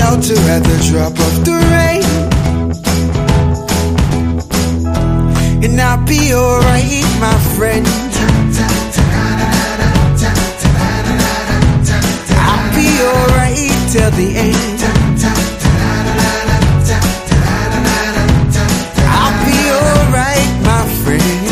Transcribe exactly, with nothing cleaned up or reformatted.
shelter at the drop of the rain. And I'll be alright, my friend. I'll be alright till the end.